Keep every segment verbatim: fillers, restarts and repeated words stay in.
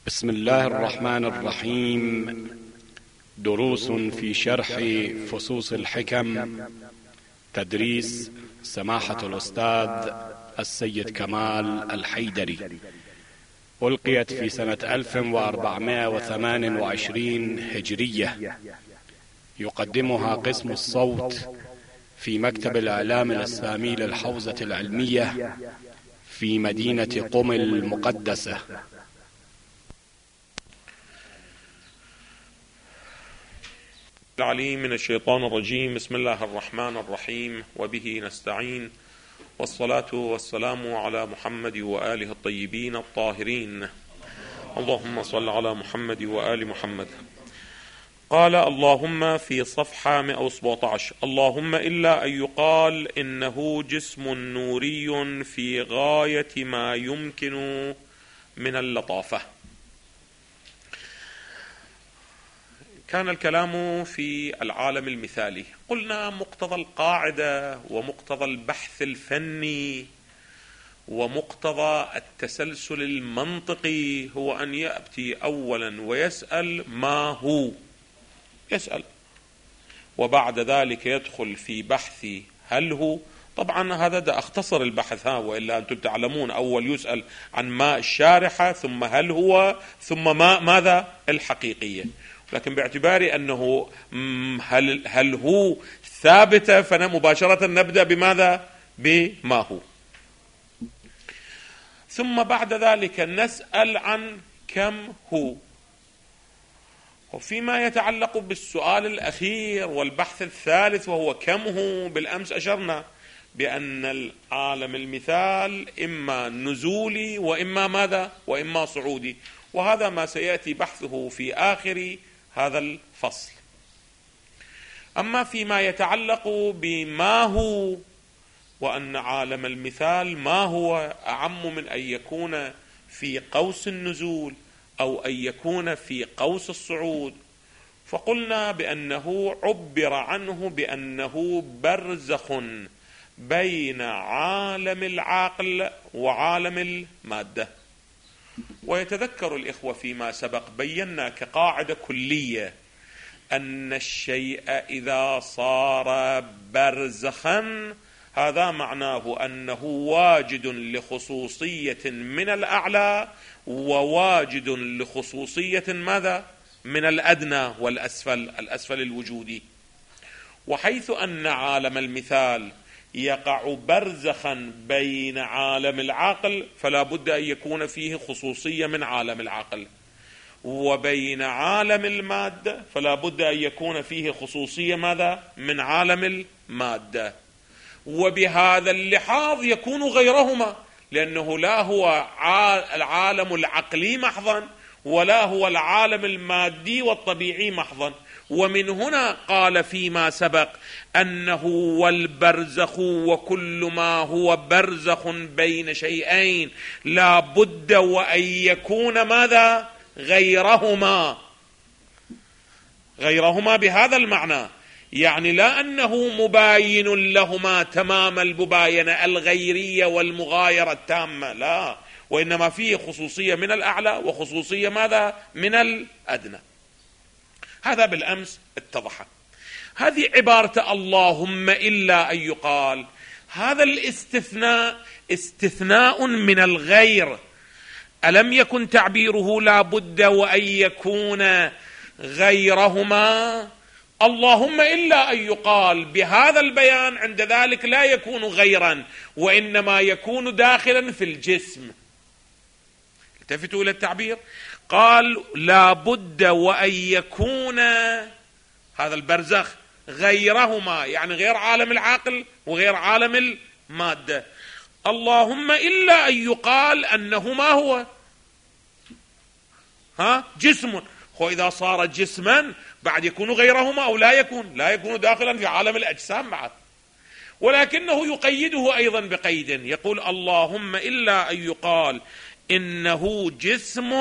بسم الله الرحمن الرحيم. دروس في شرح فصوص الحكم، تدريس سماحة الأستاذ السيد كمال الحيدري، ألقيت في سنة ألف وأربعمائة وثمان وعشرين هجرية. يقدمها قسم الصوت في مكتب الإعلام الإسلامي للحوزة العلمية في مدينة قم المقدسة. العليم من الشيطان الرجيم. بسم الله الرحمن الرحيم، وبه نستعين، والصلاة والسلام على محمد وآله الطيبين الطاهرين. اللهم صل على محمد وآل محمد. قال اللهم في صفحة مئة وسبعة عشر: اللهم إلا أن يقال إنه جسم نوري في غاية ما يمكن من اللطافة. كان الكلام في العالم المثالي. قلنا مقتضى القاعدة ومقتضى البحث الفني ومقتضى التسلسل المنطقي هو أن يأتي أولا ويسأل ما هو، يسأل، وبعد ذلك يدخل في بحث هل هو. طبعا هذا ده اختصر البحث، ها وإلا أنتم تعلمون أول يسأل عن ما الشارحة، ثم هل هو، ثم ما ماذا الحقيقية. لكن باعتبار أنه هل, هل هو ثابتة، فمباشرة نبدأ بماذا؟ بما هو. ثم بعد ذلك نسأل عن كم هو. وفيما يتعلق بالسؤال الأخير والبحث الثالث وهو كم هو، بالأمس أشرنا بأن العالم المثال إما نزولي وإما ماذا؟ وإما صعودي، وهذا ما سيأتي بحثه في آخر هذا الفصل. أما فيما يتعلق بما هو، وأن عالم المثال ما هو أعم من أن يكون في قوس النزول أو أن يكون في قوس الصعود، فقلنا بأنه عبر عنه بأنه برزخ بين عالم العقل وعالم المادة. ويتذكر الإخوة فيما سبق بينا كقاعدة كلية أن الشيء إذا صار برزخا هذا معناه أنه واجد لخصوصية من الأعلى وواجد لخصوصية ماذا؟ من الأدنى والأسفل، الأسفل الوجودي. وحيث أن عالم المثال يقع برزخا بين عالم العقل فلا بد أن يكون فيه خصوصية من عالم العقل، وبين عالم المادة فلا بد أن يكون فيه خصوصية ماذا؟ من عالم المادة. وبهذا اللحاظ يكون غيرهما، لأنه لا هو العالم العقلي محضا ولا هو العالم المادي والطبيعي محضا. ومن هنا قال فيما سبق أنه والبرزخ وكل ما هو برزخ بين شيئين لا بد وأن يكون ماذا؟ غيرهما. غيرهما بهذا المعنى، يعني لا أنه مباين لهما تمام المباينة الغيرية والمغايرة التامة، لا، وإنما فيه خصوصية من الأعلى وخصوصية ماذا؟ من الأدنى. هذا بالأمس اتضح. هذه عبارة اللهم إلا أن يقال، هذا الاستثناء استثناء من الغير. ألم يكن تعبيره لا بد وأن يكون غيرهما؟ اللهم إلا أن يقال بهذا البيان عند ذلك لا يكون غيرا، وإنما يكون داخلا في الجسم. التفتوا إلى التعبير، قال لا بد وأن يكون هذا البرزخ غيرهما، يعني غير عالم العقل وغير عالم المادة. اللهم إلا أن يقال أنه ما هو؟ ها جسم. وإذا صار جسما بعد يكون غيرهما أو لا يكون؟ لا يكون داخلا في عالم الأجسام بعد. ولكنه يقيده أيضا بقيد، يقول اللهم إلا أن يقال إنه جسم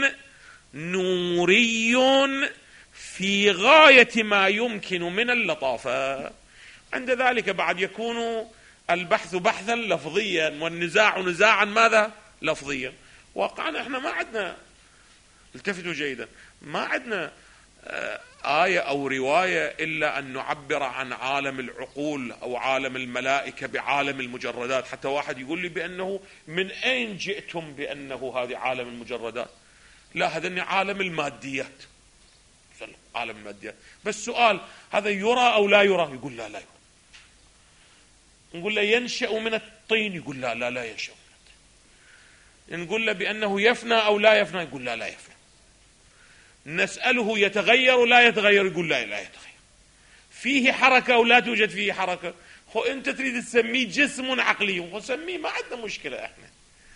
نوري في غاية ما يمكن من اللطافة. عند ذلك بعد يكون البحث بحثا لفظيا والنزاع نزاعا ماذا؟ لفظيا. واقعا احنا ما عندنا التفتوا جيدا، ما عندنا آية أو رواية إلا أن نعبر عن عالم العقول أو عالم الملائكة بعالم المجردات. حتى واحد يقول لي بأنه من أين جئتم بأنه هذه عالم المجردات؟ لا، هذا عالم الماديات، عالم الماديات. بس سؤال، هذا يرى أو لا يرى؟ يقول لا لا يرى. نقول له ينشأ من الطين؟ يقول لا لا لا ينشأ من الطين. نقول له بأنه يفنى أو لا يفنى؟ يقول لا لا يفنى. نسأله يتغير لا يتغير؟ يقول لا لا يتغير. فيه حركة أو لا توجد فيه حركة؟ هو أنت تريد تسميه جسم عقلي، هو سميه، ما عندنا مشكلة. احنا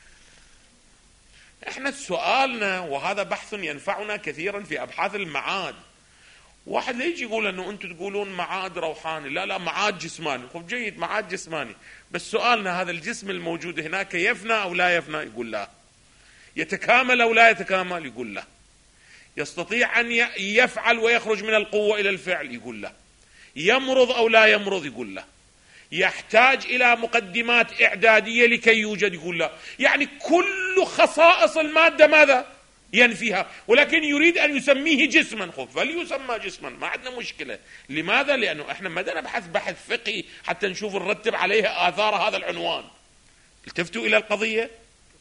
احنا سؤالنا، وهذا بحث ينفعنا كثيرا في أبحاث المعاد. واحد لا يجي يقول أنه أنتم تقولون معاد روحاني، لا لا معاد جسماني. خب جيد، معاد جسماني، بس سؤالنا هذا الجسم الموجود هناك يفنى أو لا يفنى؟ يقول لا. يتكامل أو لا يتكامل؟ يقول لا. يستطيع أن يفعل ويخرج من القوة إلى الفعل؟ يقول لا. يمرض أو لا يمرض؟ يقول لا. يحتاج إلى مقدمات إعدادية لكي يوجد؟ يقول لا. يعني كل خصائص المادة ماذا؟ ينفيها، ولكن يريد أن يسميه جسما. خب فليسمى جسما، ما عندنا مشكلة. لماذا؟ لأنه احنا ما بدنا نبحث بحث فقهي حتى نشوف نرتب عليها آثار هذا العنوان. التفتوا إلى القضية.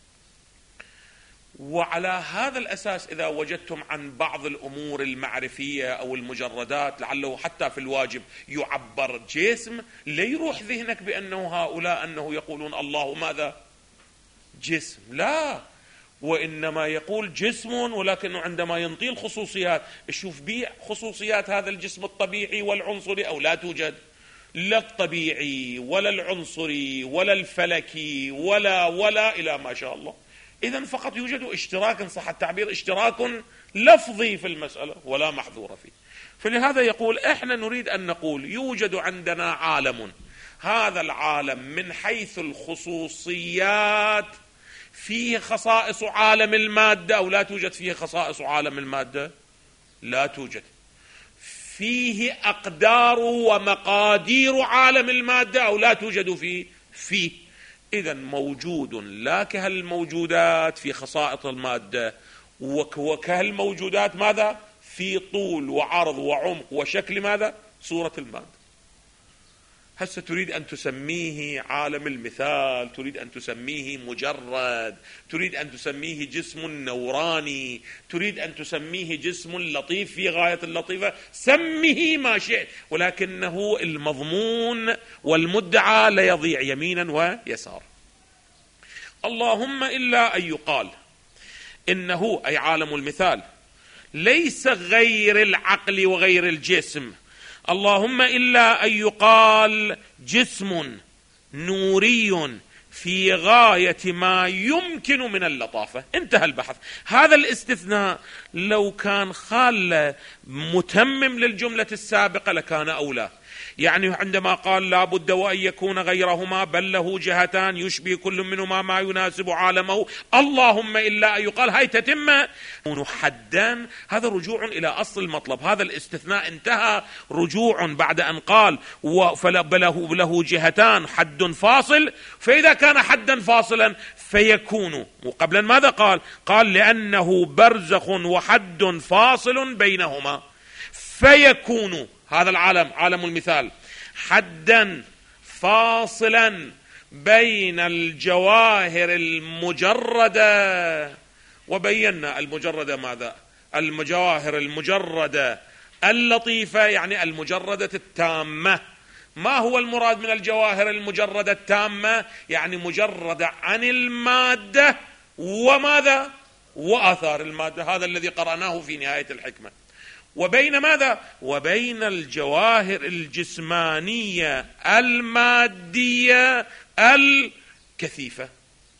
وعلى هذا الأساس إذا وجدتم عن بعض الأمور المعرفية أو المجردات لعله حتى في الواجب يعبر جسم، لا يروح ذهنك بأنه هؤلاء أنه يقولون الله ماذا؟ جسم. لا، وإنما يقول جسم، ولكنه عندما ينطي الخصوصيات شوف بيه خصوصيات هذا الجسم الطبيعي والعنصري أو لا توجد؟ لا الطبيعي ولا العنصري ولا الفلكي ولا ولا إلى ما شاء الله. إذن فقط يوجد اشتراك، إن صح التعبير، اشتراك لفظي في المسألة ولا محظور فيه. فلهذا يقول احنا نريد أن نقول يوجد عندنا عالم، هذا العالم من حيث الخصوصيات فيه خصائص عالم المادة أو لا توجد فيه خصائص عالم المادة؟ لا توجد. فيه أقدار ومقادير عالم المادة أو لا توجد فيه؟ فيه. إذن موجود لا كهالموجودات في خصائص المادة، وكهالموجودات ماذا؟ في طول وعرض وعمق وشكل ماذا؟ صورة المادة. هسه تريد أن تسميه عالم المثال، تريد أن تسميه مجرد، تريد أن تسميه جسم نوراني، تريد أن تسميه جسم لطيف في غاية اللطيفة، سميه ما شئت، ولكنه المضمون والمدعى لا يضيع يمينا ويسار. اللهم إلا أن يقال إنه أي عالم المثال ليس غير العقل وغير الجسم، اللهم إلا أن يقال جسم نوري في غاية ما يمكن من اللطافة. انتهى البحث. هذا الاستثناء لو كان خال متمم للجملة السابقة لكان أولى. يعني عندما قال لا بد وأن يكون غيرهما بل له جهتان يشبه كل منهما ما يناسب عالمه، اللهم إلا أن يقال هاي تتم حدا. هذا رجوع إلى أصل المطلب. هذا الاستثناء انتهى رجوع بعد أن قال فله له جهتان حد فاصل. فإذا كان حدا فاصلا فيكون وقبلا ماذا قال؟ قال لأنه برزخ وحد فاصل بينهما، فيكون هذا العالم عالم المثال حدا فاصلا بين الجواهر المجردة. وبينا المجردة ماذا؟ الجواهر المجردة اللطيفة، يعني المجردة التامة. ما هو المراد من الجواهر المجردة التامة؟ يعني مجردة عن المادة وماذا؟ وآثار المادة. هذا الذي قرأناه في نهاية الحكمة. وبين ماذا؟ وبين الجواهر الجسمانية المادية الكثيفة.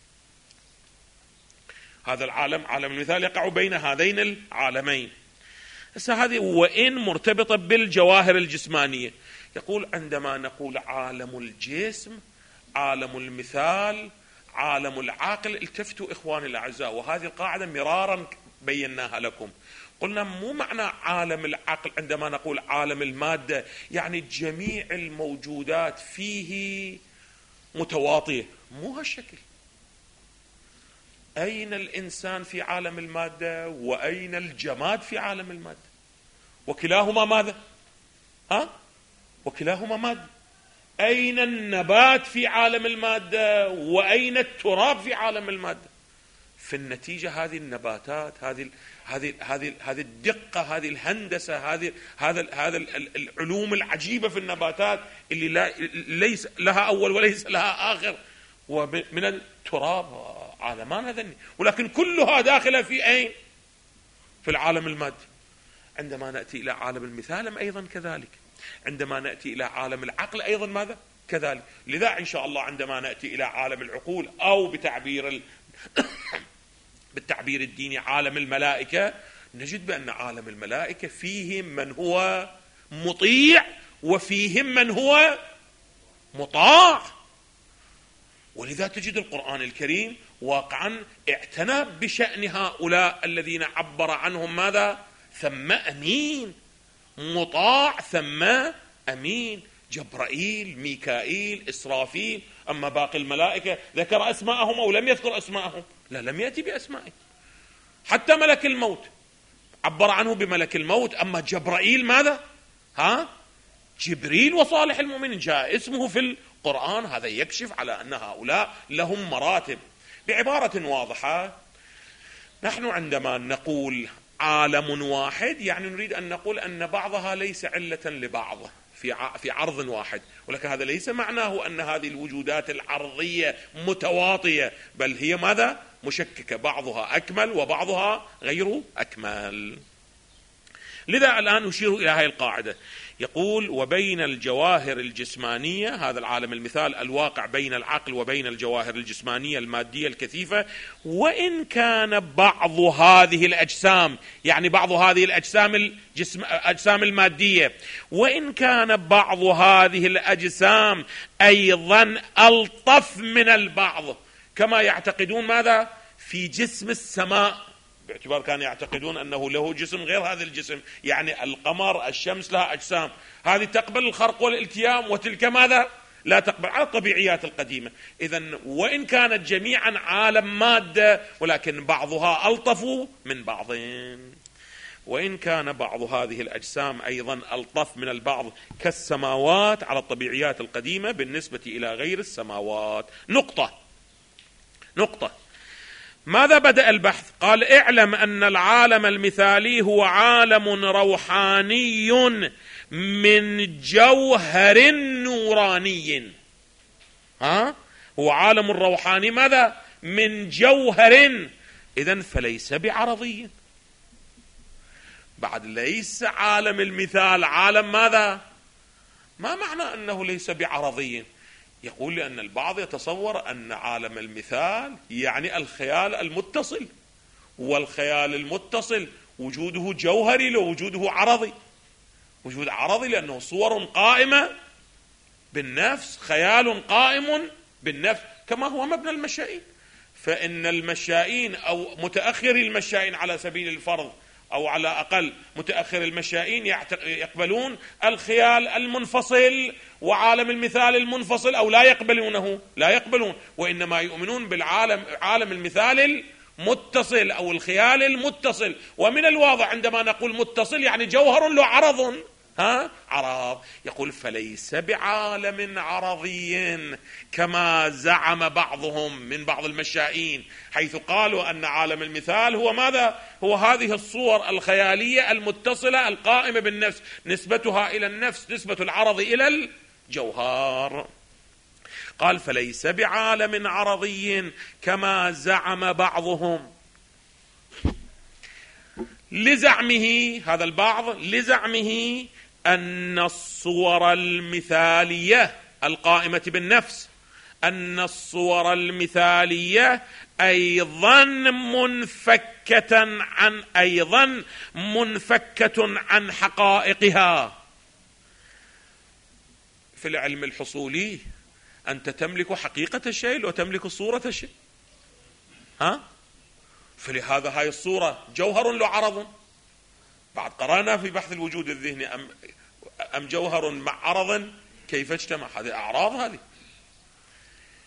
هذا العالم عالم المثال يقع بين هذين العالمين. هذه وإن مرتبطة بالجواهر الجسمانية. يقول عندما نقول عالم الجسم، عالم المثال، عالم العقل، التفتوا إخواني الأعزاء، وهذه القاعدة مرارا بيناها لكم. قلنا مو معنى عالم العقل عندما نقول عالم المادة يعني جميع الموجودات فيه متواطية، مو هالشكل. أين الإنسان في عالم المادة وأين الجماد في عالم المادة؟ وكلاهما ماذا؟ ها؟ وكلاهما مادة. أين النبات في عالم المادة وأين التراب في عالم المادة؟ في النتيجة هذه النباتات، هذه هذه هذه هذه الدقة، هذه الهندسة، هذه هذا هذا العلوم العجيبة في النباتات اللي لا ليس لها أول وليس لها آخر، ومن التراب عالمان هذني، ولكن كلها داخلة في أين؟ في العالم المادي. عندما نأتي إلى عالم المثال أيضا كذلك، عندما نأتي إلى عالم العقل أيضا ماذا؟ كذلك. لذا إن شاء الله عندما نأتي إلى عالم العقول، أو بتعبير ال... بالتعبير الديني عالم الملائكة، نجد بأن عالم الملائكة فيهم من هو مطيع وفيهم من هو مطاع. ولذا تجد القرآن الكريم واقعا اعتنى بشأن هؤلاء الذين عبر عنهم ماذا؟ ثم أمين، مطاع ثم أمين، جبرائيل، ميكائيل، إسرافيل. أما باقي الملائكة ذكر أسماءهم أو لم يذكر أسماءهم؟ لا، لم يأتي بأسمائهم. حتى ملك الموت عبر عنه بملك الموت. أما جبرائيل ماذا؟ ها؟ جبريل وصالح المؤمنين جاء اسمه في القرآن. هذا يكشف على أن هؤلاء لهم مراتب. بعبارة واضحة، نحن عندما نقول عالم واحد يعني نريد أن نقول أن بعضها ليس علة لبعض في في عرض واحد، ولكن هذا ليس معناه أن هذه الوجودات العرضية متواطية، بل هي ماذا؟ مشككة، بعضها أكمل وبعضها غير أكمل. لذا الآن نشير إلى هذه القاعدة، يقول وبين الجواهر الجسمانية، هذا العالم المثال الواقع بين العقل وبين الجواهر الجسمانية المادية الكثيفة، وإن كان بعض هذه الأجسام، يعني بعض هذه الأجسام الجسم أجسام المادية، وإن كان بعض هذه الأجسام أيضا ألطف من البعض، كما يعتقدون ماذا؟ في جسم السماء، باعتبار كانوا يعتقدون أنه له جسم غير هذا الجسم، يعني القمر، الشمس لها أجسام، هذه تقبل الخرق والالتيام وتلك ماذا؟ لا تقبل، على الطبيعيات القديمة. إذن وإن كانت جميعا عالم مادة، ولكن بعضها ألطف من بعض. وإن كان بعض هذه الأجسام أيضا ألطف من البعض كالسماوات على الطبيعيات القديمة بالنسبة إلى غير السماوات. نقطة نقطة ماذا بدأ البحث؟ قال اعلم أن العالم المثالي هو عالم روحاني من جوهر نوراني. ها؟ هو عالم روحاني ماذا؟ من جوهر. إذن فليس بعرضي. بعد ليس عالم المثال عالم ماذا؟ ما معنى أنه ليس بعرضي؟ يقول لأن البعض يتصور أن عالم المثال يعني الخيال المتصل، والخيال المتصل وجوده جوهري لو وجوده عرضي. وجود عرضي لأنه صور قائمة بالنفس، خيال قائم بالنفس، كما هو مبنى المشائين. فإن المشائين أو متأخري المشائين على سبيل الفرض أو على أقل متأخر المشائين يقبلون الخيال المنفصل وعالم المثال المنفصل، أو لا يقبلونه، لا يقبلون، وإنما يؤمنون بالعالم عالم المثال المتصل أو الخيال المتصل. ومن الواضح عندما نقول متصل يعني جوهر له عرض، ها عرض. يقول فليس بعالم عرضي كما زعم بعضهم من بعض المشائين، حيث قالوا أن عالم المثال هو ماذا؟ هو هذه الصور الخيالية المتصلة القائمة بالنفس، نسبتها إلى النفس نسبة العرض إلى الجوهر. قال فليس بعالم عرضي كما زعم بعضهم، لزعمه هذا البعض، لزعمه أن الصور المثالية القائمة بالنفس، أن الصور المثالية أيضا منفكة عن أيضا منفكة عن حقائقها. في العلم الحصولي أنت تملك حقيقة الشيء وتملك صورة الشيء، ها؟ فلهذا هاي الصورة جوهر له عرض. بعد قرأنا في بحث الوجود الذهني أم, أم جوهر مع عرض كيف اجتمع، هذه أعراض. هذه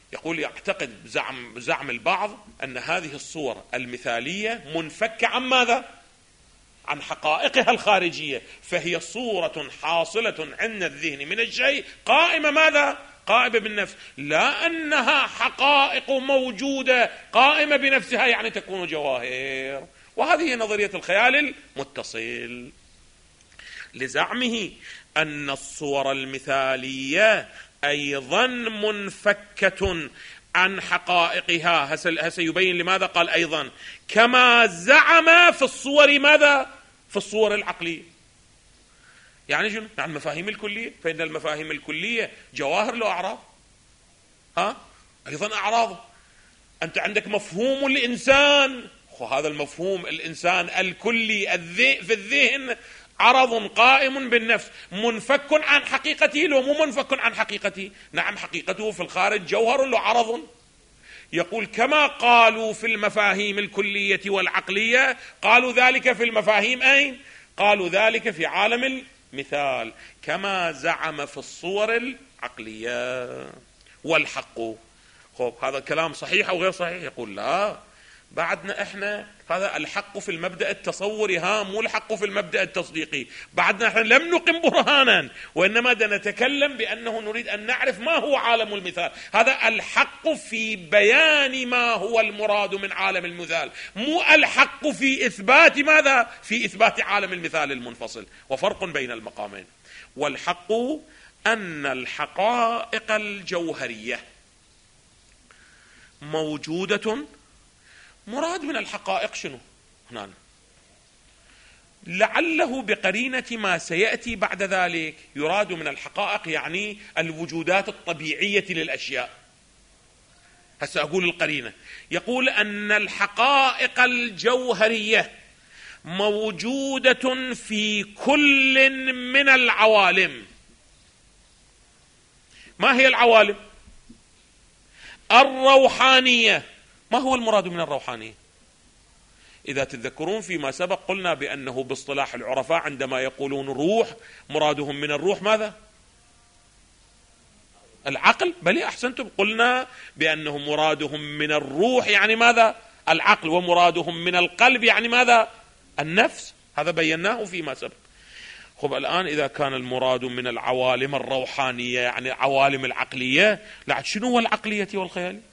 يقول يعتقد زعم, زعم البعض أن هذه الصور المثالية منفكة عن ماذا؟ عن حقائقها الخارجية، فهي صورة حاصلة عند الذهن من الشيء قائمة ماذا؟ قائمة بالنفس، لا أنها حقائق موجودة قائمة بنفسها يعني تكون جواهر. وهذه نظرية الخيال المتصل. لزعمه أن الصور المثالية أيضا منفكة عن حقائقها، سيبين لماذا قال أيضا، كما زعم في الصور ماذا؟ في الصور العقلية. يعني شنو؟ يعني المفاهيم الكلية، فإن المفاهيم الكلية جواهر له أعراض، ها؟ أيضا أعراضه. أنت عندك مفهوم الإنسان، وهذا المفهوم الإنسان الكلي في الذهن عرض قائم بالنفس منفك عن حقيقته، لو مو منفك عن حقيقته. نعم حقيقته في الخارج جوهر له عرض. يقول كما قالوا في المفاهيم الكلية والعقلية، قالوا ذلك في المفاهيم أين؟ قالوا ذلك في عالم المثال، كما زعم في الصور العقلية. والحق، خب هذا الكلام صحيح أو غير صحيح؟ يقول لا، بعدنا احنا هذا الحق في المبدأ التصوري، ها مو الحق في المبدأ التصديقي. بعدنا احنا لم نقم برهانا، وإنما نتكلم بأنه نريد أن نعرف ما هو عالم المثال. هذا الحق في بيان ما هو المراد من عالم المثال، مو الحق في إثبات ماذا؟ في إثبات عالم المثال المنفصل. وفرق بين المقامين. والحق أن الحقائق الجوهرية موجودة. مراد من الحقائق شنو هنا؟ لعله بقرينة ما سيأتي بعد ذلك يراد من الحقائق يعني الوجودات الطبيعية للأشياء. هسه أقول القرينة، يقول أن الحقائق الجوهرية موجودة في كل من العوالم. ما هي العوالم؟ الروحانية. ما هو المراد من الروحانية؟ إذا تتذكرون فيما سبق قلنا بأنه باصطلاح العرفاء عندما يقولون روح مرادهم من الروح ماذا؟ العقل. بل أحسنتم، قلنا بأنه مرادهم من الروح يعني ماذا؟ العقل. ومرادهم من القلب يعني ماذا؟ النفس. هذا بيناه فيما سبق. خب الآن إذا كان المراد من العوالم الروحانية يعني العوالم العقلية، لا شنو هو العقلية والخيال؟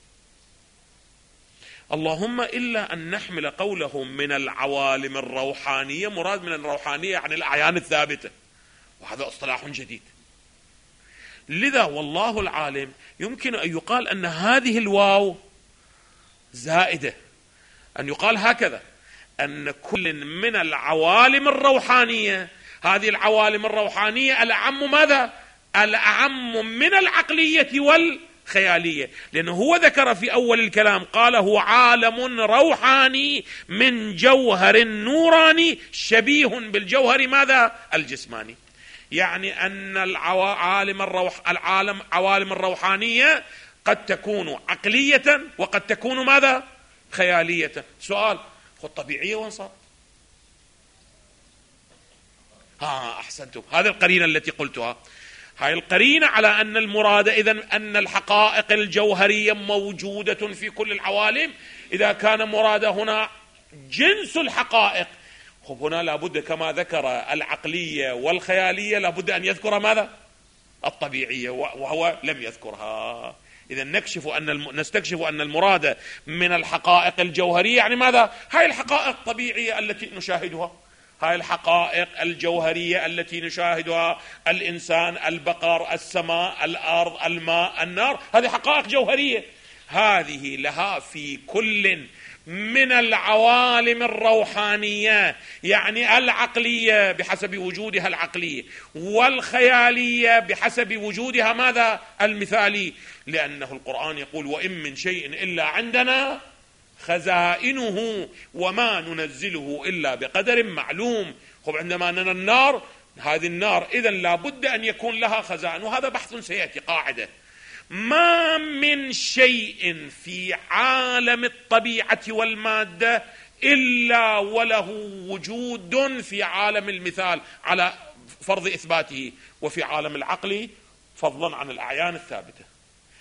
اللهم إلا أن نحمل قولهم من العوالم الروحانية مراد من الروحانية يعني الأعيان الثابتة، وهذا اصطلاح جديد. لذا والله العالم يمكن أن يقال أن هذه الواو زائدة، أن يقال هكذا أن كل من العوالم الروحانية، هذه العوالم الروحانية الأعم ماذا؟ الأعم من العقلية والخيالية، لأنه هو ذكر في أول الكلام قال هو عالم روحاني من جوهر نوراني شبيه بالجوهر ماذا؟ الجسماني. يعني أن العوالم الروح العالم عوالم الروحانية قد تكون عقلية وقد تكون ماذا؟ خيالية. سؤال، خذ طبيعية وين صار؟ ها أحسنتم، هذه القرينة التي قلتها. هاي القرينة على أن المراد إذن أن الحقائق الجوهرية موجودة في كل العوالم. إذا كان مراد هنا جنس الحقائق، خب هنا لابد كما ذكر العقلية والخيالية لابد أن يذكر ماذا؟ الطبيعية، وهو لم يذكرها. إذا نكشف أن الم... نستكشف أن المراد من الحقائق الجوهرية يعني ماذا؟ هاي الحقائق الطبيعية التي نشاهدها، هاي الحقائق الجوهرية التي نشاهدها، الإنسان، البقر، السماء، الأرض، الماء، النار، هذه حقائق جوهرية. هذه لها في كل من العوالم الروحانية يعني العقلية بحسب وجودها العقلية، والخيالية بحسب وجودها ماذا؟ المثالي. لأنه القرآن يقول وإن من شيء إلا عندنا خزائنه وما ننزله إلا بقدر معلوم. خب عندما أننا النار، هذه النار إذن لابد أن يكون لها خزائن، وهذا بحث سيأتي قاعدة. ما من شيء في عالم الطبيعة والمادة إلا وله وجود في عالم المثال على فرض إثباته، وفي عالم العقل فضلا عن الأعيان الثابتة.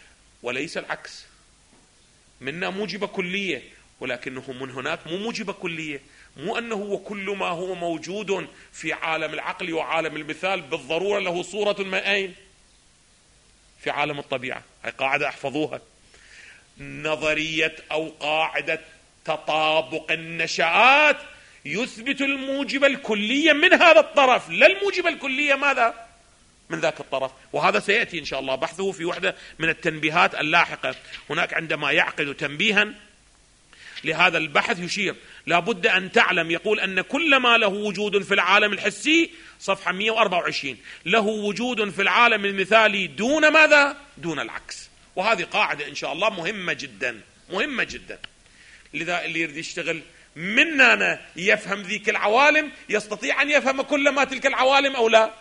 وليس العكس. منا موجبة كلية، ولكنه من هناك مو موجبة كلية. مو أنه وكل ما هو موجود في عالم العقل وعالم المثال بالضرورة له صورة ما أين في عالم الطبيعة. هاي قاعدة احفظوها. نظرية أو قاعدة تطابق النشآت يثبت الموجب الكلية من هذا الطرف، لا الموجب الكلية ماذا من ذاك الطرف. وهذا سيأتي إن شاء الله بحثه في وحدة من التنبيهات اللاحقة. هناك عندما يعقد تنبيها لهذا البحث يشير لابد أن تعلم، يقول أن كل ما له وجود في العالم الحسي صفحة مئة وأربعة وعشرين له وجود في العالم المثالي دون ماذا؟ دون العكس. وهذه قاعدة إن شاء الله مهمة جدا مهمة جدا. لذا اللي يريد يشتغل مننا يفهم ذيك العوالم يستطيع أن يفهم كل ما تلك العوالم أو لا؟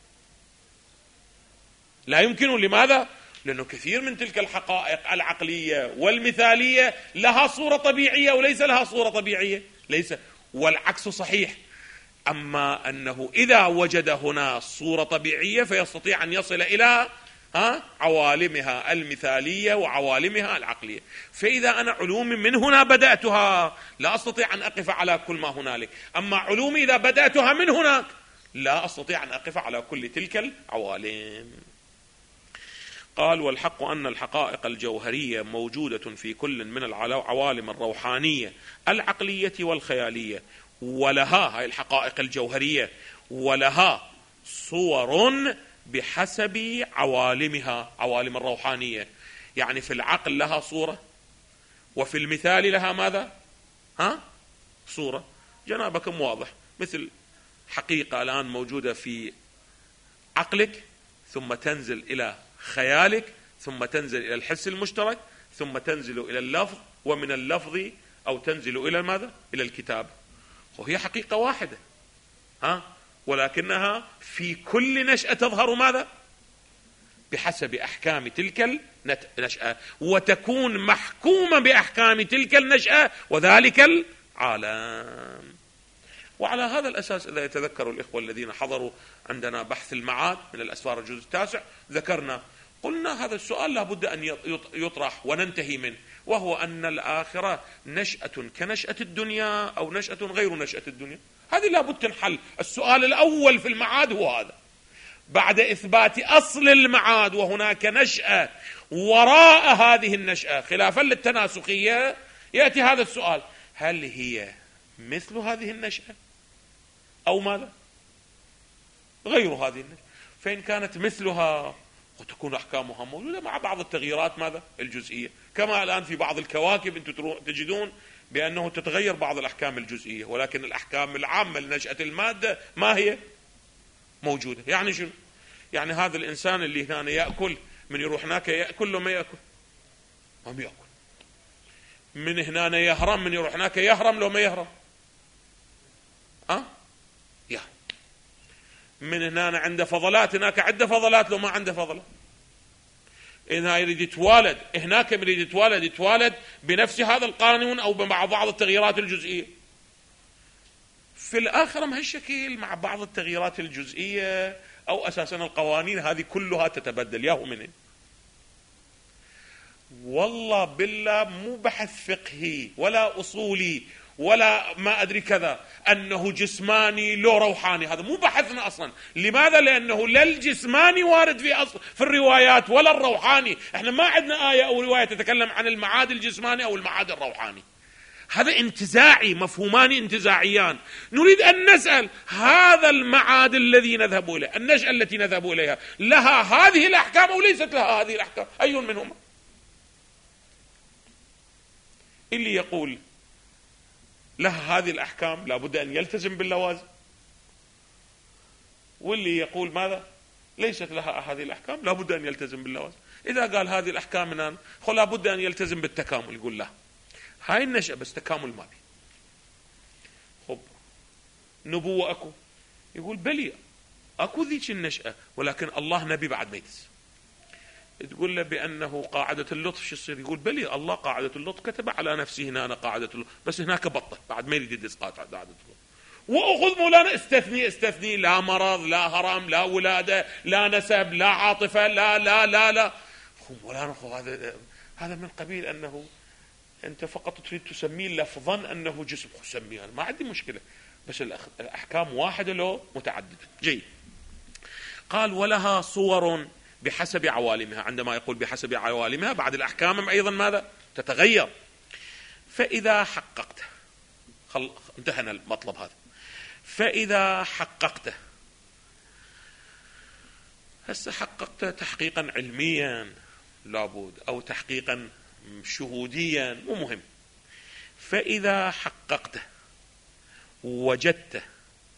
لا يمكن. لماذا؟ لأنه كثير من تلك الحقائق العقلية والمثالية لها صورة طبيعية وليس لها صورة طبيعية، ليس، والعكس صحيح. أما أنه إذا وجد هنا صورة طبيعية فيستطيع أن يصل إلى ها عوالمها المثالية وعوالمها العقلية. فإذا أنا علومي من هنا بدأتها لا أستطيع أن أقف على كل ما هنالك، أما علومي إذا بدأتها من هناك لا أستطيع أن أقف على كل تلك العوالم. قال: والحق أن الحقائق الجوهرية موجودة في كل من العوالم الروحانية العقلية والخيالية، ولها هاي الحقائق الجوهرية ولها صور بحسب عوالمها، عوالم الروحانية. يعني في العقل لها صورة، وفي المثال لها ماذا؟ ها؟ صورة. جنابكم واضح، مثل حقيقة الآن موجودة في عقلك ثم تنزل إلى خيالك ثم تنزل إلى الحس المشترك ثم تنزل إلى اللفظ، ومن اللفظ أو تنزل إلى ماذا؟ إلى الكتاب. وهي حقيقة واحدة، ها؟ ولكنها في كل نشأة تظهر ماذا؟ بحسب أحكام تلك النشأة، وتكون محكومة بأحكام تلك النشأة وذلك العالم. وعلى هذا الأساس إذا يتذكر الإخوة الذين حضروا عندنا بحث المعاد من الأسفار الجزء التاسع ذكرنا، قلنا هذا السؤال لابد أن يطرح وننتهي منه، وهو أن الآخرة نشأة كنشأة الدنيا أو نشأة غير نشأة الدنيا. هذه لابد تنحل. السؤال الأول في المعاد هو هذا. بعد إثبات أصل المعاد وهناك نشأة وراء هذه النشأة خلافا للتناسخية، يأتي هذا السؤال: هل هي مثل هذه النشأة أو ماذا؟ غير هذه النشأة. فإن كانت مثلها وتكون أحكامها موجودة مع بعض التغييرات ماذا؟ الجزئية. كما الآن في بعض الكواكب أنتم تجدون بأنه تتغير بعض الأحكام الجزئية، ولكن الأحكام العامة لنشأة المادة ما هي موجودة. يعني شنو؟ يعني هذا الإنسان اللي هنا يأكل، من يروح هناك يأكل لو ما يأكل ما بيأكل. من هنا يهرم، من يروح هناك يهرم لو ما يهرم أه؟ يهرم. من هنا عنده فضلات، هناك عنده فضلات لو ما عنده فضلات. إذا يريد يتوالد هناك يريد يتوالد يتوالد بنفس هذا القانون أو مع بعض التغييرات الجزئية. في الآخرة ما هالشكل مع بعض التغييرات الجزئية أو أساسا القوانين هذه كلها تتبدل. ياهو منين؟ والله بالله مو بحث فقهي ولا أصولي ولا ما أدري كذا أنه جسماني لو روحاني، هذا مو بحثنا أصلا. لماذا؟ لأنه لا الجسماني وارد في أصل في الروايات ولا الروحاني. احنا ما عندنا آية أو رواية تتكلم عن المعاد الجسماني أو المعاد الروحاني. هذا انتزاعي، مفهومان انتزاعيان. نريد أن نسأل: هذا المعاد الذي نذهب إليه، النشأة التي نذهب إليها، لها هذه الأحكام أو ليست لها هذه الأحكام؟ أي منهما؟ اللي يقول لها هذه الأحكام لابد أن يلتزم باللوازم، واللي يقول ماذا؟ ليست لها هذه الأحكام لابد أن يلتزم باللوازم. إذا قال هذه الأحكام منان خل لابد أن يلتزم بالتكامل، يقول لا هاي النشأة بس تكامل ما بي. خب نبوة أكو، يقول بلي أكو ذيك النشأة، ولكن الله نبي بعد ما يدس. تقول له بأنه قاعدة اللطف شو يصير؟ يقول بلي الله قاعدة اللطف كتب على نفسه هنا أنا قاعدة اللطف، بس هناك بطل بعد ما يريد يدس قاعدة اللطف. وأخذ مولانا استثني استثني، لا مرض لا هرم لا ولادة لا نسب لا عاطفة لا لا لا لا. ولا نخو هذا هذا من قبيل أنه أنت فقط تريد تسميه لفظا أنه جسم، سميه، ما عندي مشكلة، بس الأحكام واحدة لو متعددة. جيد. قال ولها صور بحسب عوالمها. عندما يقول بحسب عوالمها بعد الأحكام أيضا ماذا تتغير. فإذا حققت، خل... انتهينا المطلب هذا. فإذا حققت، هسه حققت تحقيقا علميا لابد أو تحقيقا شهوديا مو مهم. فإذا حققت وجدت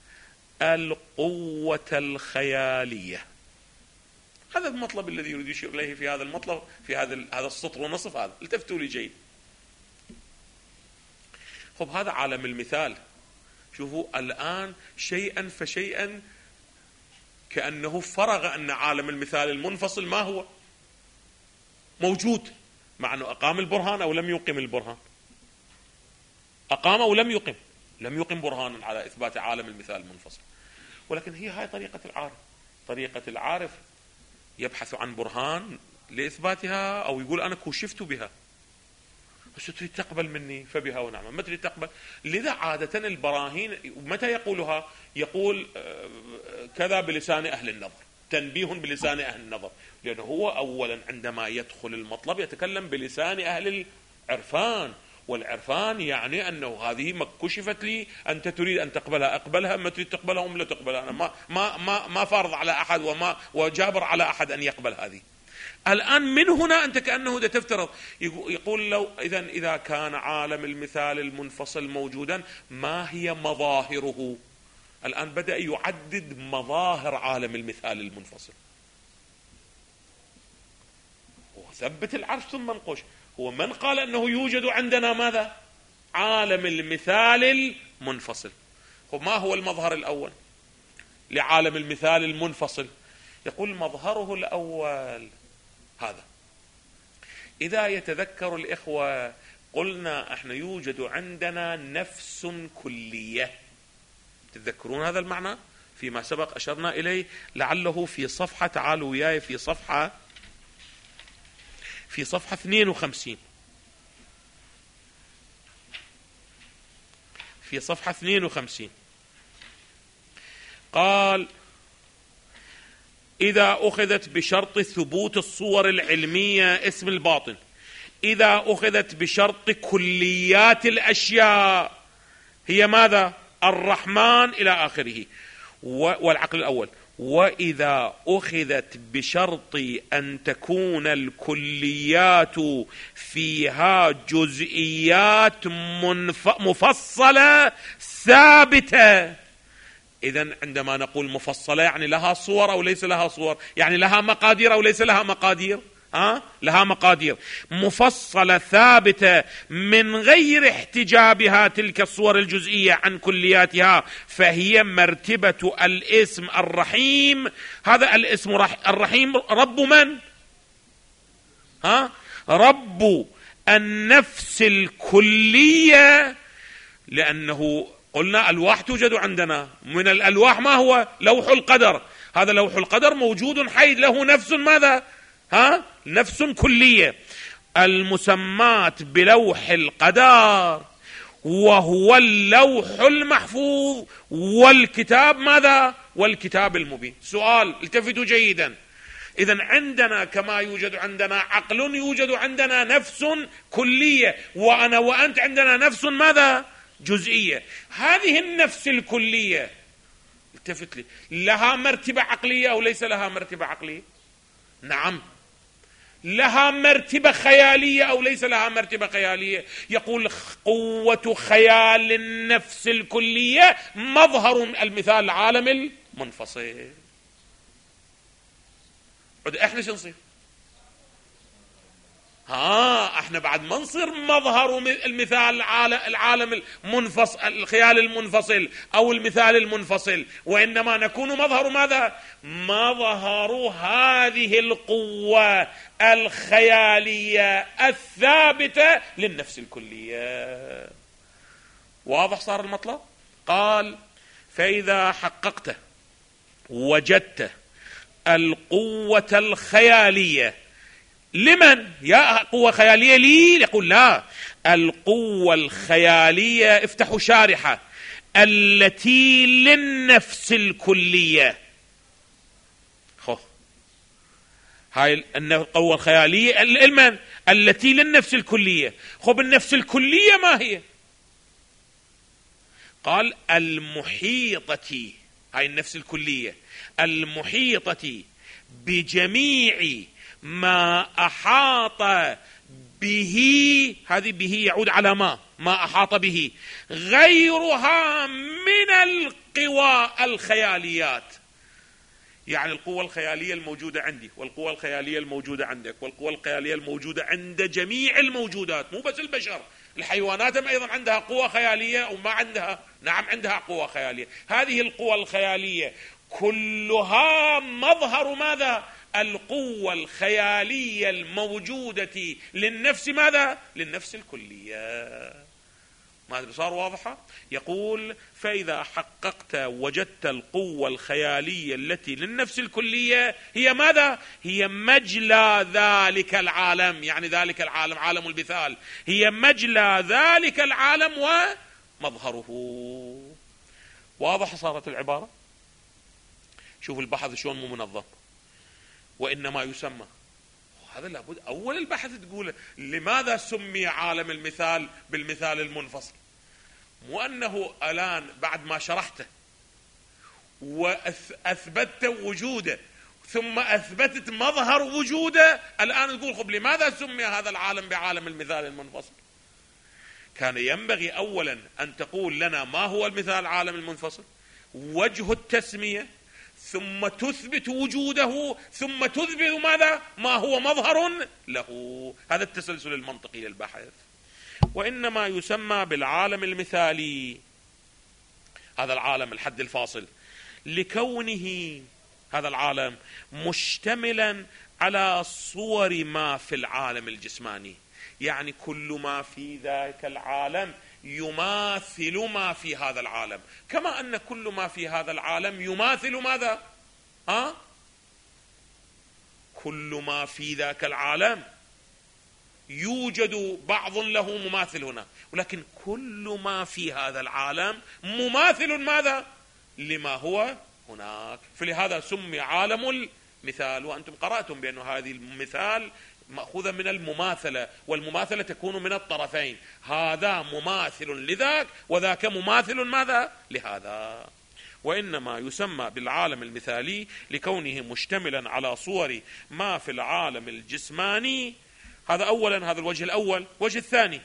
القوة الخيالية، هذا المطلب الذي يريد يشير إليه في هذا المطلب، في هذا هذا السطر ونصف هذا. التفتوا لي جيد. خب هذا عالم المثال. شوفوا الآن شيئا فشيئا كأنه فرغ أن عالم المثال المنفصل ما هو موجود، مع أنه أقام البرهان أو لم يقم البرهان. أقام أو لم يقم، لم يقم برهانا على إثبات عالم المثال المنفصل. ولكن هي هاي طريقة العارف. طريقة العارف يبحث عن برهان لإثباتها، أو يقول أنا كشفت بها، بس تريد تقبل مني فبها ونعم، ما تريد تقبل. لذا عادة البراهين متى يقولها؟ يقول كذا بلسان أهل النظر، تنبيه بلسان أهل النظر، لأنه هو أولا عندما يدخل المطلب يتكلم بلسان أهل العرفان، والعرفان يعني أنه هذه ما كشفت لي، أنت تريد أن تقبلها أقبلها، ما تريد تقبلها أم لا تقبلها، أنا ما ما ما ما فارض على أحد وما وجابر على أحد أن يقبل هذه. الآن من هنا أنت كأنه تفترض، يقول لو إذا إذا كان عالم المثال المنفصل موجودا ما هي مظاهره؟ الآن بدأ يعدد مظاهر عالم المثال المنفصل. وثبت العرش ثم انقش. هو من قال أنه يوجد عندنا ماذا؟ عالم المثال المنفصل. وما هو المظهر الأول لعالم المثال المنفصل؟ يقول مظهره الأول هذا. إذا يتذكر الإخوة قلنا احنا يوجد عندنا نفس كلية. تتذكرون هذا المعنى فيما سبق أشرنا إليه، لعله في صفحة، تعالوا وياي في صفحة في صفحة اثنين وخمسين، في صفحة اثنين وخمسين قال إذا أخذت بشرط ثبوت الصور العلمية اسم الباطن، إذا أخذت بشرط كليات الأشياء هي ماذا؟ الرحمن إلى آخره. والعقل الأول. وإذا أخذت بشرط أن تكون الكليات فيها جزئيات مفصلة ثابتة. إذن عندما نقول مفصلة يعني لها صور أو ليس لها صور، يعني لها مقادير أو ليس لها مقادير، ها؟ لها مقادير مفصلة ثابتة من غير احتجابها تلك الصور الجزئية عن كلياتها، فهي مرتبة الاسم الرحيم. هذا الاسم الرحيم رب من؟ ها؟ رب النفس الكلية، لأنه قلنا ألواح توجد عندنا. من الألواح ما هو؟ لوح القدر. هذا لوح القدر موجود حي، له نفس ماذا؟ ها؟ نفس كلية. المسمات بلوح القدر وهو اللوح المحفوظ والكتاب ماذا؟ والكتاب المبين. سؤال، التفتوا جيدا. إذن عندنا كما يوجد عندنا عقل يوجد عندنا نفس كلية، وأنا وأنت عندنا نفس ماذا؟ جزئية. هذه النفس الكلية التفت لي، لها مرتبة عقلية أو ليس لها مرتبة عقلية؟ نعم. لها مرتبة خيالية أو ليس لها مرتبة خيالية؟ يقول قوة خيال النفس الكلية مظهر المثال العالم المنفصل. احنا شو نصير؟ ها احنا بعد ما نصير مظهر المثال العالم المنفصل، الخيال المنفصل او المثال المنفصل، وانما نكون مظهر ماذا؟ مظهر هذه القوة الخيالية الثابتة للنفس الكلية. واضح صار المطلب؟ قال فإذا حققت وجدت القوة الخيالية لمن؟ يا قوة خيالية لي؟ يقول لا، القوة الخيالية، افتحوا شارحة، التي للنفس الكلية. خو هاي القوة الخيالية لمن؟ التي للنفس الكلية. خب النفس الكلية ما هي؟ قال المحيطة، هاي النفس الكلية المحيطة بجميع ما أحاط به، هذه به يعود على ما ما أحاط به غيرها من القوى الخياليات. يعني القوة الخيالية الموجودة عندي والقوة الخيالية الموجودة عندك والقوة الخيالية الموجودة عند جميع الموجودات، مو بس البشر، الحيوانات أيضا عندها قوة خيالية أو ما عندها؟ نعم عندها قوة خيالية. هذه القوة الخيالية كلها مظهر ماذا؟ القوة الخيالية الموجودة للنفس ماذا؟ للنفس الكلية. ما صار واضحة؟ يقول فإذا حققت وجدت القوة الخيالية التي للنفس الكلية هي ماذا؟ هي مجلى ذلك العالم، يعني ذلك العالم عالم المثال، هي مجلى ذلك العالم ومظهره. واضح صارت العبارة؟ شوف البحث شلون مو منظم. وإنما يسمى، هذا لابد أول البحث تقول لماذا سمي عالم المثال بالمثال المنفصل، مو أنه الآن بعد ما شرحته وأثبتت وجوده ثم أثبتت مظهر وجوده الآن تقول خب لماذا سمي هذا العالم بعالم المثال المنفصل. كان ينبغي أولا أن تقول لنا ما هو المثال العالم المنفصل، وجه التسمية، ثم تثبت وجوده، ثم تثبت ماذا؟ ما هو مظهر له. هذا التسلسل المنطقي للبحث. وإنما يسمى بالعالم المثالي هذا العالم الحد الفاصل لكونه هذا العالم مشتملا على صور ما في العالم الجسماني، يعني كل ما في ذاك العالم يماثل ما في هذا العالم، كما أن كل ما في هذا العالم يماثل ماذا؟ ها؟ كل ما في ذاك العالم يوجد بعض له مماثل هنا، ولكن كل ما في هذا العالم مماثل ماذا؟ لما هو هناك. فلهذا سمي عالم المثال. وأنتم قرأتم بأن هذه المثال مأخوذة من المماثلة، والمماثلة تكون من الطرفين، هذا مماثل لذاك وذاك مماثل ماذا؟ لهذا. وإنما يسمى بالعالم المثالي لكونه مشتملا على صور ما في العالم الجسماني. هذا أولا، هذا الوجه الأول. وجه الثاني،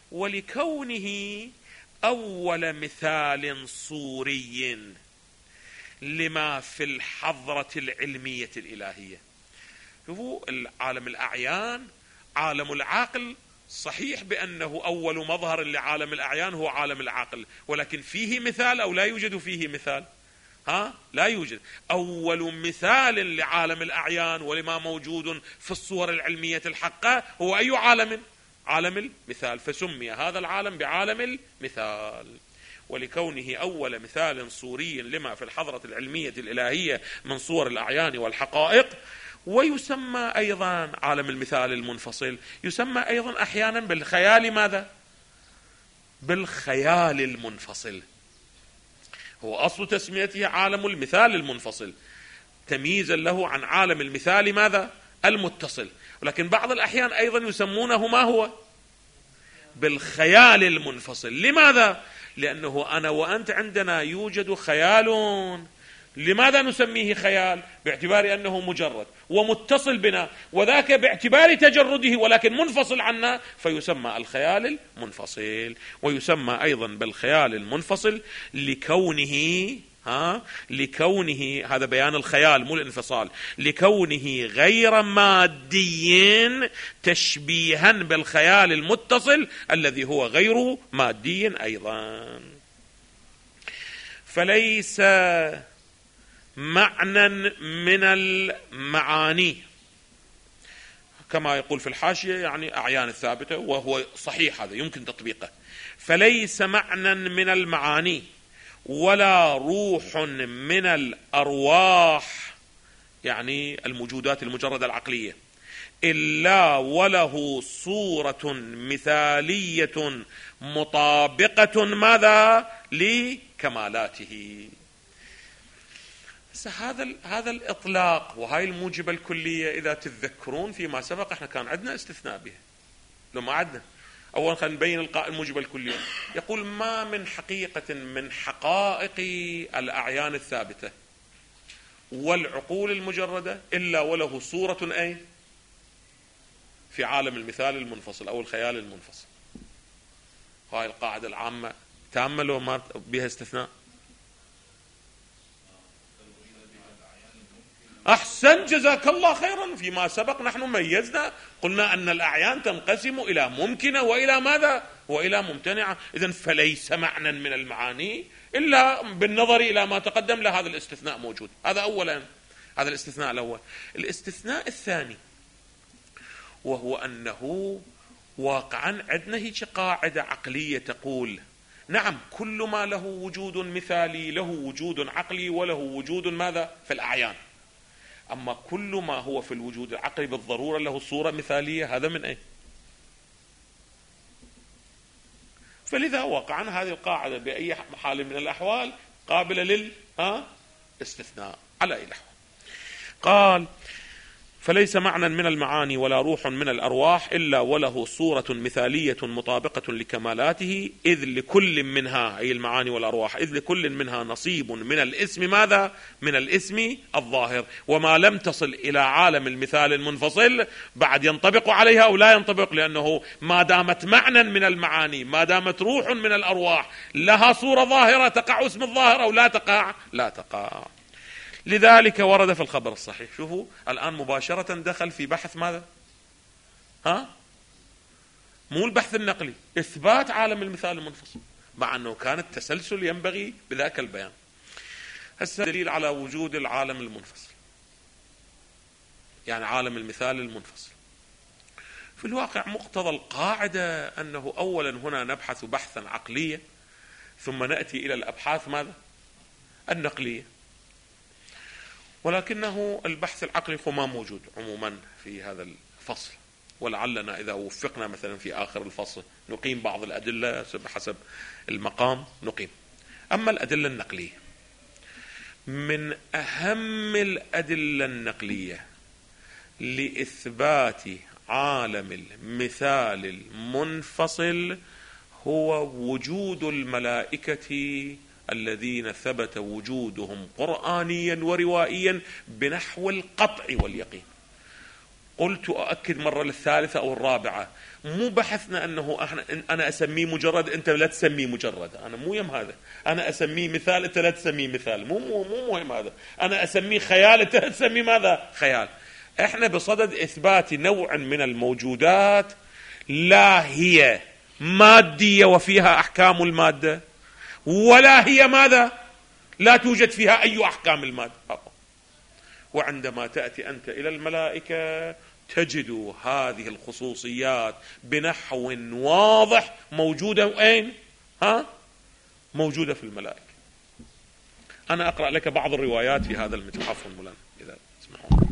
ولكونه أول مثال صوري لما في الحضرة العلمية الإلهية. شوفوا العالم الأعيان عالم العقل، صحيح بأنه أول مظهر لعالم الأعيان هو عالم العقل، ولكن فيه مثال أو لا يوجد فيه مثال؟ ها؟ لا يوجد. أول مثال لعالم الأعيان ولما موجود في الصور العلمية الحقة هو أي عالم؟ عالم المثال. فسمي هذا العالم بعالم المثال ولكونه أول مثال صوري لما في الحضرة العلمية الإلهية من صور الأعيان والحقائق. ويسمى أيضا عالم المثال المنفصل، يسمى أيضا أحيانا بالخيال ماذا؟ بالخيال المنفصل. هو أصل تسميته عالم المثال المنفصل تمييزا له عن عالم المثال ماذا؟ المتصل. ولكن بعض الأحيان أيضا يسمونه ما هو؟ بالخيال المنفصل. لماذا؟ لأنه أنا وأنت عندنا يوجد خيال. لماذا نسميه خيال؟ باعتبار أنه مجرد ومتصل بنا، وذاك باعتبار تجرده ولكن منفصل عنا، فيسمى الخيال المنفصل. ويسمى أيضا بالخيال المنفصل لكونه ها لكونه هذا بيان الخيال مو الانفصال، لكونه غير مادي تشبيها بالخيال المتصل الذي هو غير مادي أيضا. فليس معنى من المعاني كما يقول في الحاشية، يعني أعيان الثابتة، وهو صحيح هذا يمكن تطبيقه. فليس معنى من المعاني ولا روح من الأرواح، يعني الموجودات المجردة العقلية، إلا وله صورة مثالية مطابقة ماذا لكمالاته. هذا هذا الإطلاق وهاي الموجبة الكلية إذا تتذكرون فيما سبق احنا كان عندنا استثناء بها، لو ما عندنا. أولا خلينا نبين القائل الموجبة الكلية، يقول ما من حقيقة من حقائق الأعيان الثابتة والعقول المجردة إلا وله صورة أي في عالم المثال المنفصل أو الخيال المنفصل. هاي القاعدة العامة تامة لو ما بها استثناء؟ أحسن، جزاك الله خيرا. فيما سبق نحن ميزنا قلنا أن الأعيان تنقسم إلى ممكنة وإلى ماذا؟ وإلى ممتنعة. إذن فليس معنى من المعاني إلا بالنظر إلى ما تقدم لهذا الاستثناء موجود. هذا أولا، هذا الاستثناء الأول. الاستثناء الثاني وهو أنه واقعا عندنا هيك قاعدة عقلية تقول نعم كل ما له وجود مثالي له وجود عقلي وله وجود ماذا في الأعيان، أما كل ما هو في الوجود العقلي بالضرورة له صورة مثالية، هذا من أين؟ فلذا وقعا هذه القاعدة بأي حال من الأحوال قابلة للاستثناء على أي الأحوال. قال فليس معنى من المعاني ولا روح من الأرواح إلا وله صورة مثالية مطابقة لكمالاته، إذ لكل منها أي المعاني والأرواح إذ لكل منها نصيب من الاسم ماذا؟ من الاسم الظاهر، وما لم تصل إلى عالم المثال المنفصل بعد ينطبق عليها أو لا ينطبق، لأنه ما دامت معنى من المعاني ما دامت روح من الأرواح لها صورة ظاهرة تقع اسم الظاهر أو لا تقع لا تقع. لذلك ورد في الخبر الصحيح. شوفوا الآن مباشرة دخل في بحث ماذا؟ ها؟ مو البحث النقلي، إثبات عالم المثال المنفصل، مع أنه كان التسلسل ينبغي بذاك البيان. هسه دليل على وجود العالم المنفصل، يعني عالم المثال المنفصل. في الواقع مقتضى القاعدة أنه أولا هنا نبحث بحثا عقليا ثم نأتي إلى الأبحاث ماذا؟ النقلية. ولكنه البحث العقلي هو ما موجود عموما في هذا الفصل، ولعلنا إذا وفقنا مثلا في آخر الفصل نقيم بعض الأدلة حسب المقام نقيم. أما الأدلة النقلية، من أهم الأدلة النقلية لإثبات عالم المثال المنفصل هو وجود الملائكة الذين ثبت وجودهم قرآنيا وروائيا بنحو القطع واليقين. قلت أؤكد مرة للثالثة أو الرابعة، مو بحثنا أنه احنا أنا أسميه مجرد أنت لا تسميه مجرد، أنا مو يم هذا، أنا أسميه مثال أنت لا تسميه مثال، مو مو مو مهم هذا، أنا أسميه خيال أنت لا تسميه ماذا؟ خيال. احنا بصدد إثبات نوع من الموجودات لا هي مادية وفيها أحكام المادة، ولا هي ماذا؟ لا توجد فيها أي أحكام المادة. وعندما تأتي أنت إلى الملائكة تجد هذه الخصوصيات بنحو واضح موجودة أين؟ ها؟ موجودة في الملائكة. أنا أقرأ لك بعض الروايات في هذا المتحف مولانا إذا تسمحون.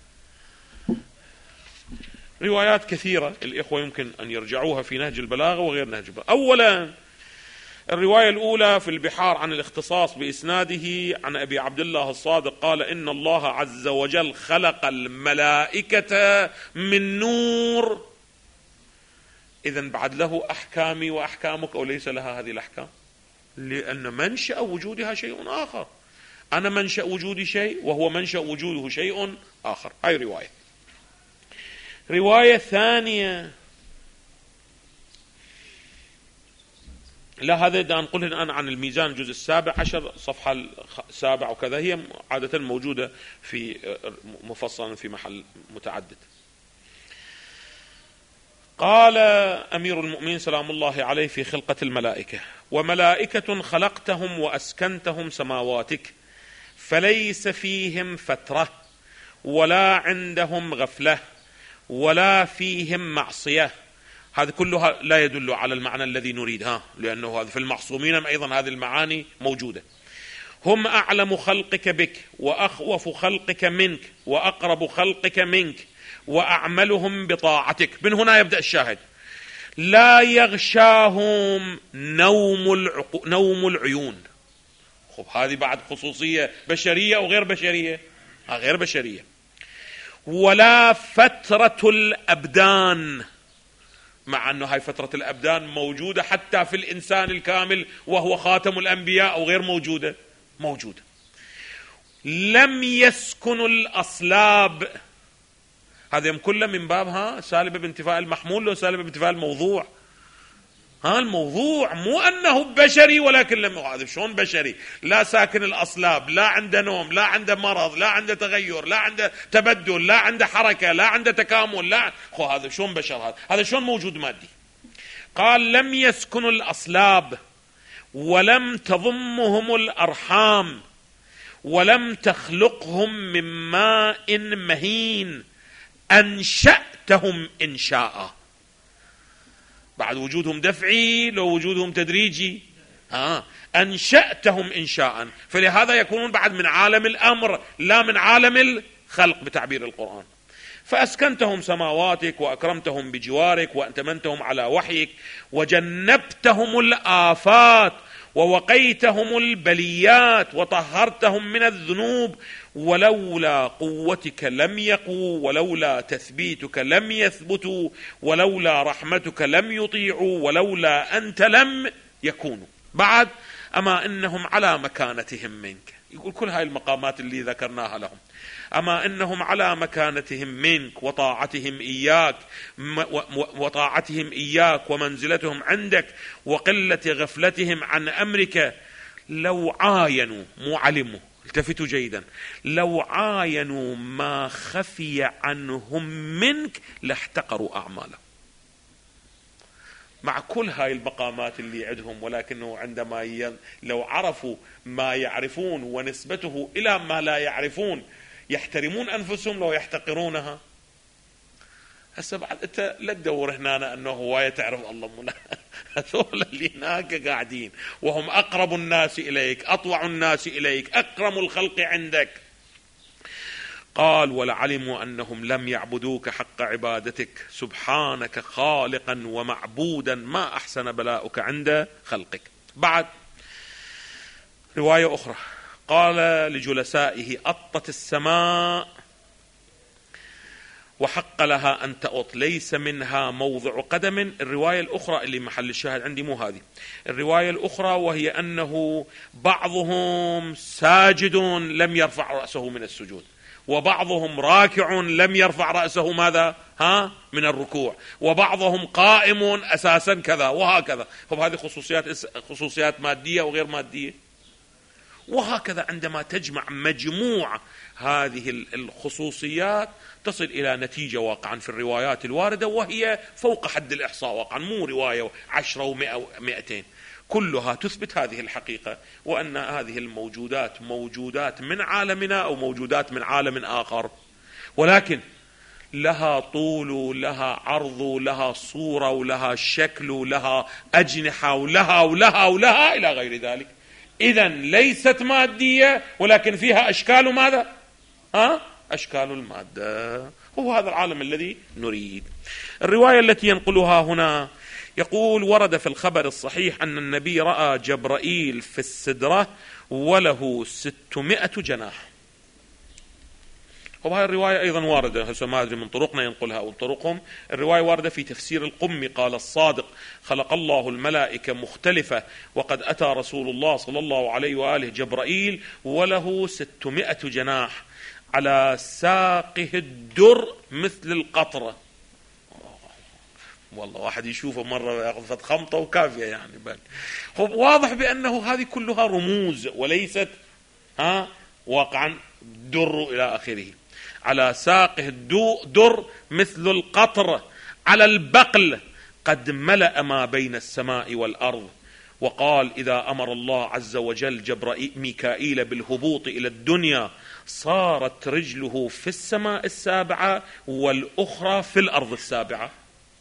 روايات كثيرة الإخوة يمكن أن يرجعوها في نهج البلاغة وغير نهج البلاغة. أولا الرواية الأولى في البحار عن الاختصاص بإسناده عن أبي عبد الله الصادق قال إن الله عز وجل خلق الملائكة من نور. إذن بعد له أحكامي وأحكامك أو ليس لها هذه الأحكام؟ لأن منشأ وجودها شيء آخر، أنا منشأ وجودي شيء وهو منشأ وجوده شيء آخر. هاي رواية. رواية ثانية، لا هذا دا نقول الآن عن الميزان الجزء السابع عشر صفحة السابع وكذا، هي عادة موجودة في مفصلا في محل متعدد. قال أمير المؤمنين سلام الله عليه في خلقة الملائكة: وملائكة خلقتهم وأسكنتهم سماواتك فليس فيهم فترة ولا عندهم غفلة ولا فيهم معصية. هذا كلها لا يدل على المعنى الذي نريدها، لأنه هذا في المعصومين أيضا هذه المعاني موجودة. هم أعلم خلقك بك وأخوف خلقك منك وأقرب خلقك منك وأعملهم بطاعتك. من هنا يبدأ الشاهد. لا يغشاهم نوم العقو... نوم العيون. خب هذه بعد خصوصية بشرية أو غير بشرية؟ ها غير بشرية. ولا فترة الأبدان، مع أنه هاي فترة الأبدان موجودة حتى في الإنسان الكامل وهو خاتم الأنبياء، أو غير موجودة؟ موجودة. لم يسكن الأصلاب، هذا كله من بابها سالب بانتفاء المحمول لو سالب بانتفاء الموضوع. ها الموضوع مو أنه بشري، ولكن لم هذا شلون بشري؟ لا ساكن الأصلاب، لا عنده نوم، لا عنده مرض، لا عنده تغير، لا عنده تبدل، لا عنده حركة، لا عنده تكامل، لا خو هذا شلون بشر؟ هذا هذا شلون موجود مادي؟ قال لم يسكن الأصلاب ولم تضمهم الأرحام ولم تخلقهم من ماء مهين أنشأتهم إنشاء. بعد وجودهم دفعي لو وجودهم تدريجي. آه. أنشأتهم إنشاء، فلهذا يكونون بعد من عالم الأمر لا من عالم الخلق بتعبير القرآن. فأسكنتهم سماواتك وأكرمتهم بجوارك وأتمنتهم على وحيك وجنبتهم الآفات ووقيتهم البليات وطهرتهم من الذنوب، ولولا قوتك لم يقوا ولولا تثبيتك لم يثبتوا ولولا رحمتك لم يطيعوا ولولا أنت لم يكونوا. بعد أما إنهم على مكانتهم منك، يقول كل هاي المقامات اللي ذكرناها لهم، أما إنهم على مكانتهم منك وطاعتهم إياك وطاعتهم إياك ومنزلتهم عندك وقلة غفلتهم عن أمرك، لو عاينوا مو علموا، التفتوا جيدا، لو عاينوا ما خفي عنهم منك لاحتقروا أعمالهم. مع كل هاي المقامات اللي عندهم، ولكنه عندما ي... لو عرفوا ما يعرفون ونسبته إلى ما لا يعرفون يحترمون أنفسهم لو يحتقرونها. هسه بعد أنت لا تدور هنا أنه هواية تعرف الله منا هذول اللي هناك قاعدين وهم أقرب الناس إليك، أطوع الناس إليك، أكرم الخلق عندك. قال ولعلموا أنهم لم يعبدوك حق عبادتك سبحانك خالقا ومعبودا ما أحسن بلاؤك عند خلقك. بعد رواية أخرى قال لجلسائه أطت السماء وحق لها أن تأط ليس منها موضع قدم. الرواية الأخرى اللي محل الشاهد عندي مو هذه، الرواية الأخرى وهي أنه بعضهم ساجد لم يرفع رأسه من السجود، وبعضهم راكع لم يرفع رأسه ماذا ها من الركوع، وبعضهم قائم أساسا كذا وهكذا. طب هذه خصوصيات خصوصيات مادية وغير مادية. وهكذا عندما تجمع مجموع هذه الخصوصيات تصل إلى نتيجة واقعا في الروايات الواردة وهي فوق حد الإحصاء واقعا، مو رواية عشرة ومئة ومئتين، كلها تثبت هذه الحقيقة، وأن هذه الموجودات موجودات من عالمنا أو موجودات من عالم آخر، ولكن لها طول ولها عرض ولها صورة ولها شكل ولها أجنحة ولها ولها ولها إلى غير ذلك. إذن ليست مادية ولكن فيها أشكال ماذا؟ ها؟ أشكال المادة. هو هذا العالم الذي نريد. الرواية التي ينقلها هنا يقول ورد في الخبر الصحيح أن النبي رأى جبرائيل في السدرة وله ستمائة جناح. وهذه الرواية أيضا واردة، هسه ما أدري من طرقنا ينقلها أو طرقهم. الرواية واردة في تفسير القمي قال الصادق خلق الله الملائكة مختلفة وقد أتى رسول الله صلى الله عليه وآله جبرائيل وله ستمائة جناح على ساقه الدر مثل القطرة. والله واحد يشوفه مرة ياخذ خمطة وكافية يعني بل. هو واضح بأنه هذه كلها رموز وليست ها واقعا در إلى آخره. على ساقه الدر مثل القطر على البقل قد ملأ ما بين السماء والأرض. وقال إذا أمر الله عز وجل جبرائيل ميكائيل بالهبوط إلى الدنيا صارت رجله في السماء السابعة والأخرى في الأرض السابعة.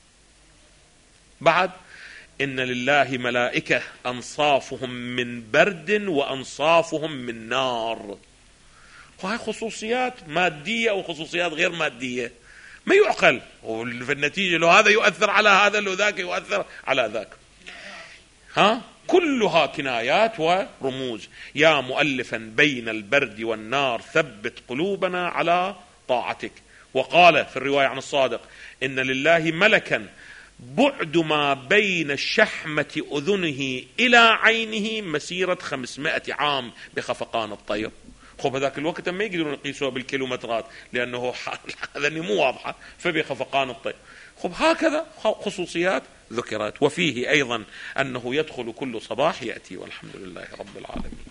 بعد إن لله ملائكة أنصافهم من برد وأنصافهم من نار. وهي خصوصيات مادية أو خصوصيات غير مادية. ما يعقل، وفي النتيجة لو هذا يؤثر على هذا لو ذاك يؤثر على ذاك. ها كلها كنايات ورموز. يا مؤلفا بين البرد والنار ثبت قلوبنا على طاعتك. وقال في الرواية عن الصادق إن لله ملكا بعد ما بين شحمة أذنه إلى عينه مسيرة خمسمائة عام بخفقان الطير. خب هذاك الوقت ما يقدرون يقيسوها بالكيلومترات لأنه هذا مو واضحة، فبخفقان الطير. خب هكذا خصوصيات ذكرت. وفيه أيضا أنه يدخل كل صباح يأتي، والحمد لله رب العالمين.